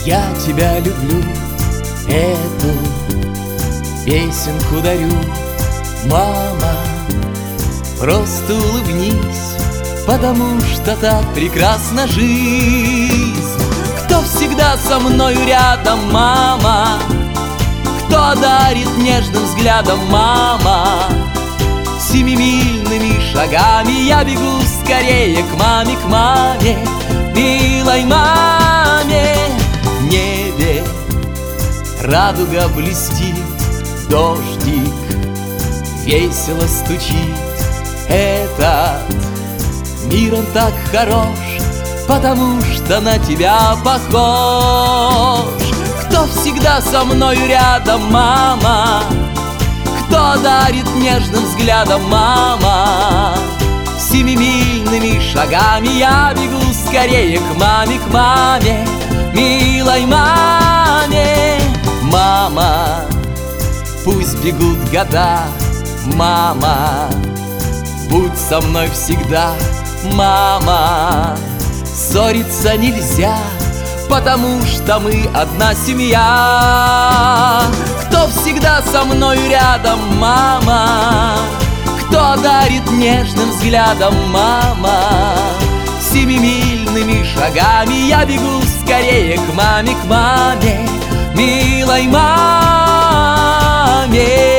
Я тебя люблю, эту песенку дарю. Мама, просто улыбнись, потому что так прекрасна жизнь. Кто всегда со мною рядом, мама? Кто дарит нежным взглядом, мама? Семимильными шагами я бегу скорее к маме, милой маме. В небе радуга блестит, дождик весело стучит. Этот мир, он так хорош, потому что на тебя похож. Кто всегда со мною рядом, мама? Кто дарит нежным взглядом, мама? Семимильными шагами я бегу скорее к маме, милой маме. Мама, пусть бегут года, мама, будь со мной всегда, мама. Ссориться нельзя, потому что мы одна семья. Кто всегда со мною рядом, мама? Кто дарит нежным взглядом, мама? Семимильными шагами я бегу скорее к маме, милой маме.